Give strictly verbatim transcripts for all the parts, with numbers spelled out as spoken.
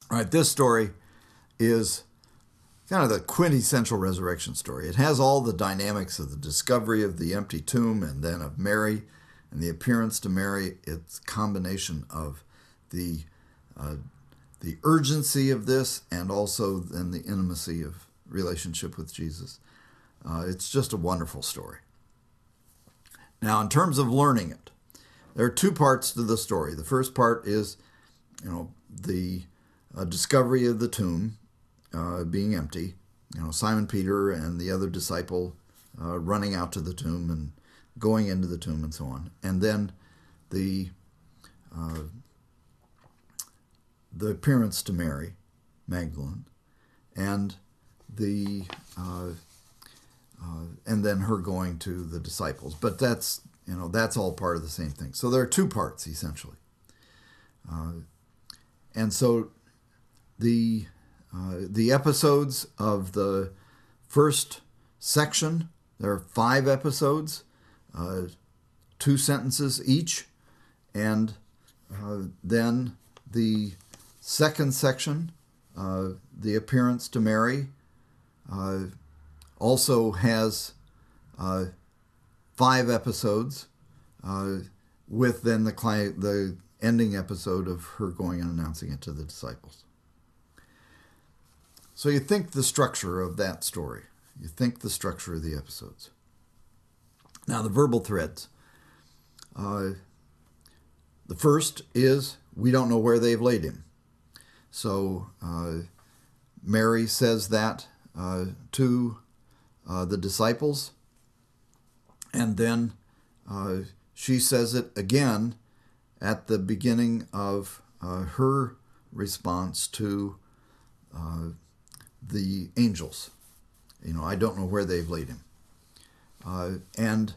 All right, this story is kind of the quintessential resurrection story. It has all the dynamics of the discovery of the empty tomb and then of Mary and the appearance to Mary. It's a combination of the uh, the urgency of this and also then the intimacy of relationship with Jesus. Uh, it's just a wonderful story. Now, in terms of learning it, there are two parts to the story. The first part is, you know, the uh, discovery of the tomb uh, being empty. You know, Simon Peter and the other disciple uh, running out to the tomb and going into the tomb and so on. And then the uh, the appearance to Mary Magdalene, and the uh, uh, and then her going to the disciples. But that's you know that's all part of the same thing. So there are two parts essentially, uh, and so the uh, the episodes of the first section, there are five episodes, uh, two sentences each, and uh, then the second section, uh, the appearance to Mary, uh, also has uh, five episodes, uh, with then the client, the ending episode of her going and announcing it to the disciples. So you think the structure of that story. You think the structure of the episodes. Now the verbal threads. Uh, the first is, we don't know where they've laid him. So uh, Mary says that uh, to uh, the disciples, and then uh, she says it again at the beginning of uh, her response to uh, the angels. You know, I don't know where they've laid him. Uh, and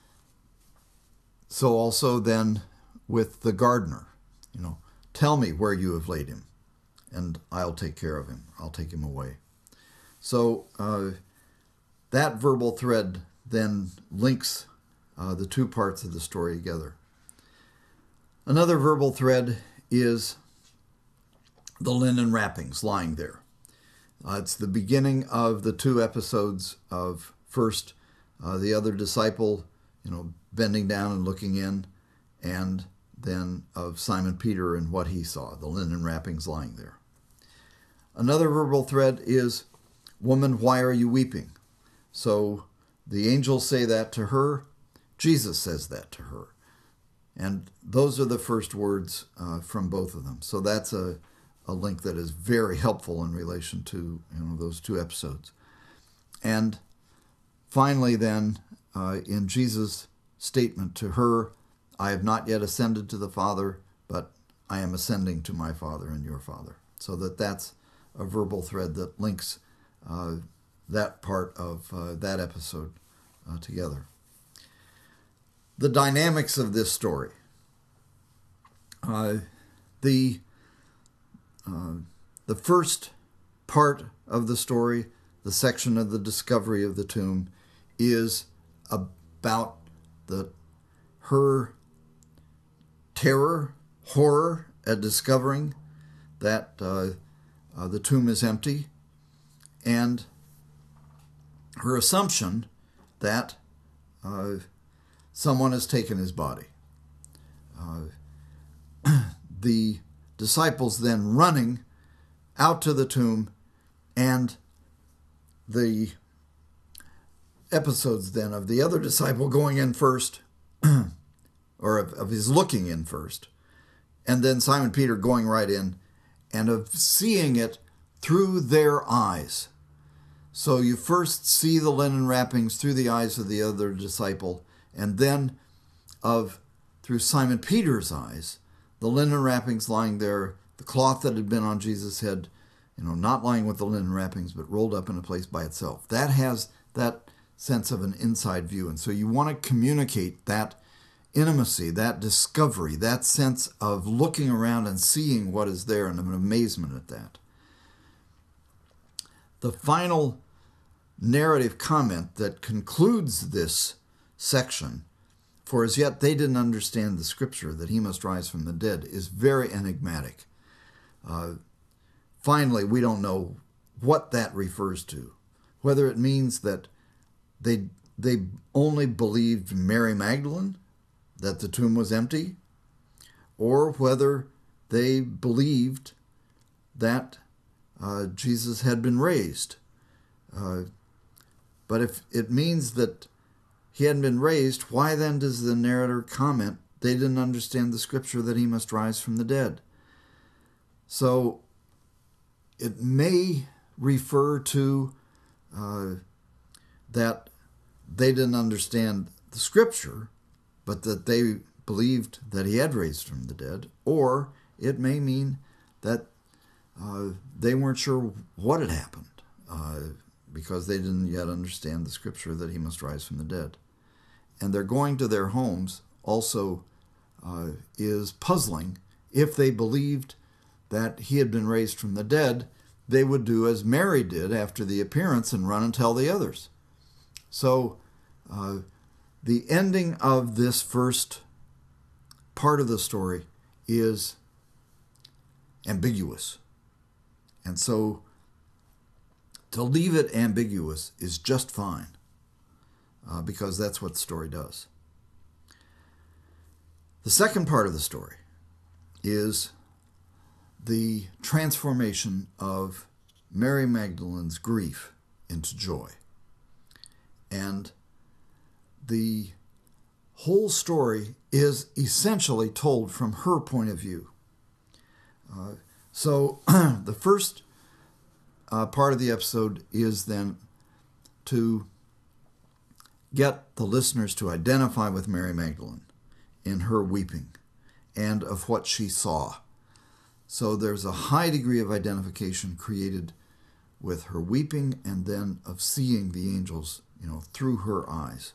so also then with the gardener, you know, tell me where you have laid him, and I'll take care of him. I'll take him away. So uh, that verbal thread then links uh, the two parts of the story together. Another verbal thread is the linen wrappings lying there. Uh, it's the beginning of the two episodes of first uh, the other disciple, you know, bending down and looking in, and then of Simon Peter and what he saw, the linen wrappings lying there. Another verbal thread is, woman, why are you weeping? So the angels say that to her. Jesus says that to her. And those are the first words uh, from both of them. So that's a, a link that is very helpful in relation to you know those two episodes. And finally then, uh, in Jesus' statement to her, I have not yet ascended to the Father, but I am ascending to my Father and your Father. So that that's a verbal thread that links uh, that part of uh, that episode uh, together. The dynamics of this story. Uh, the uh, the first part of the story, the section of the discovery of the tomb, is about the her terror, horror at discovering that uh, uh, the tomb is empty, and her assumption that uh, someone has taken his body. Uh, the disciples then running out to the tomb, and the episodes then of the other disciple going in first, or of, of his looking in first, and then Simon Peter going right in, and of seeing it through their eyes. So you first see the linen wrappings through the eyes of the other disciple, and then of through Simon Peter's eyes, the linen wrappings lying there, the cloth that had been on Jesus' head, you know, not lying with the linen wrappings, but rolled up in a place by itself. That has that sense of an inside view. And so you want to communicate that intimacy, that discovery, that sense of looking around and seeing what is there and an amazement at that. The final narrative comment that concludes this section, for as yet they didn't understand the scripture that he must rise from the dead, is very enigmatic. Uh, finally, we don't know what that refers to. Whether it means that they they only believed Mary Magdalene, that the tomb was empty, or whether they believed that uh, Jesus had been raised. Uh, but if it means that he hadn't been raised, why then does the narrator comment they didn't understand the scripture that he must rise from the dead? So it may refer to uh, that they didn't understand the scripture, but that they believed that he had raised from the dead, or it may mean that uh, they weren't sure what had happened uh, because they didn't yet understand the scripture that he must rise from the dead. And their going to their homes also uh, is puzzling. If they believed that he had been raised from the dead, they would do as Mary did after the appearance and run and tell the others. So uh, the ending of this first part of the story is ambiguous. And so to leave it ambiguous is just fine, uh, because that's what the story does. The second part of the story is the transformation of Mary Magdalene's grief into joy. And the whole story is essentially told from her point of view. Uh, so the first uh, part of the episode is then to get the listeners to identify with Mary Magdalene in her weeping and of what she saw. So there's a high degree of identification created with her weeping and then of seeing the angels, you know, through her eyes.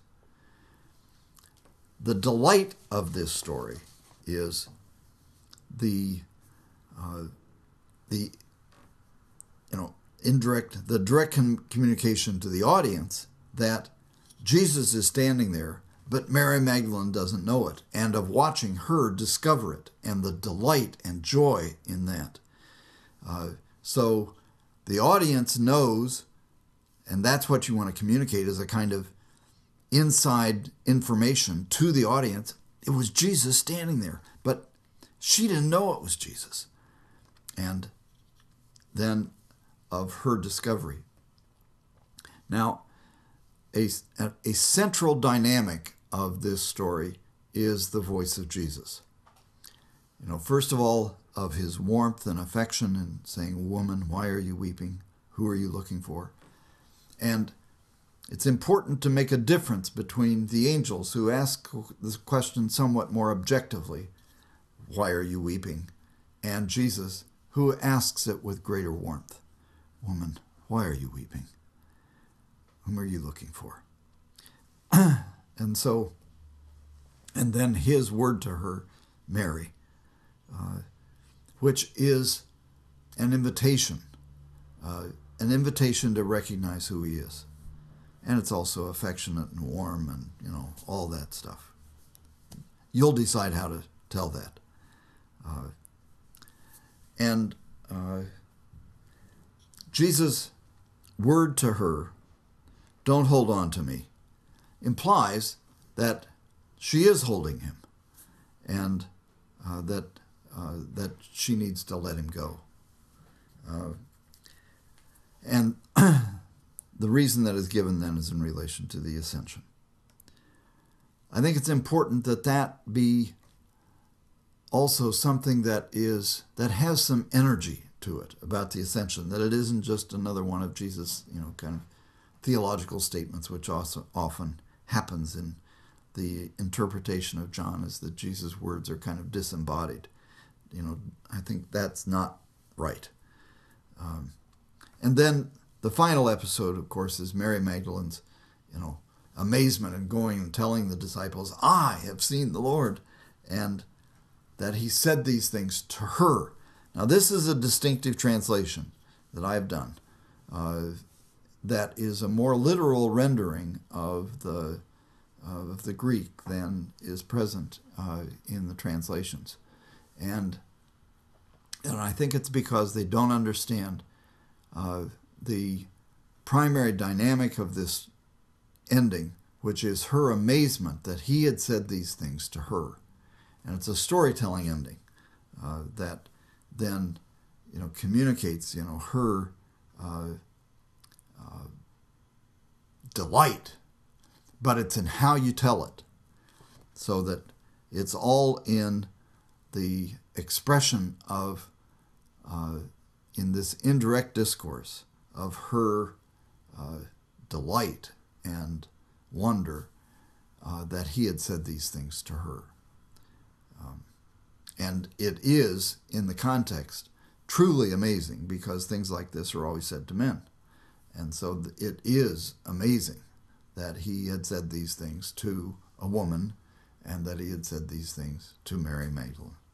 The delight of this story is the uh, the you know indirect the direct com- communication to the audience that Jesus is standing there, but Mary Magdalene doesn't know it, and of watching her discover it, and the delight and joy in that. Uh, so the audience knows, and that's what you want to communicate as a kind of inside information to the audience. It was Jesus standing there, but she didn't know it was Jesus. And then of her discovery. Now, a, a central dynamic of this story is the voice of Jesus. You know, first of all, of his warmth and affection and saying, "Woman, why are you weeping? Who are you looking for?" And it's important to make a difference between the angels who ask this question somewhat more objectively, "Why are you weeping?" and Jesus, who asks it with greater warmth, "Woman, why are you weeping? Whom are you looking for?" And so, and then his word to her, Mary, uh, which is an invitation, uh, an invitation to recognize who he is. And it's also affectionate and warm and, you know, all that stuff. You'll decide how to tell that. Uh, and uh, Jesus' word to her, "Don't hold on to me," implies that she is holding him and uh, that uh, that she needs to let him go. Uh, and the reason that is given then is in relation to the ascension. I think it's important that that be also something that is that has some energy to it about the ascension, that it isn't just another one of Jesus', you know, kind of theological statements, which also often happens in the interpretation of John, is that Jesus' words are kind of disembodied. You know, I think that's not right. Um, and then the final episode, of course, is Mary Magdalene's, you know, amazement and going and telling the disciples, "I have seen the Lord," and that he said these things to her. Now, this is a distinctive translation that I have done. Uh, that is a more literal rendering of the uh, of the Greek than is present uh, in the translations. And And I think it's because they don't understand uh, the primary dynamic of this ending, which is her amazement that he had said these things to her. And it's a storytelling ending uh, that then, you know, communicates, you know, her uh, uh, delight, but it's in how you tell it, so that it's all in the expression of, uh, in this indirect discourse of her uh, delight and wonder uh, that he had said these things to her. Um, and it is, in the context, truly amazing, because things like this are always said to men. And so it is amazing that he had said these things to a woman and that he had said these things to Mary Magdalene.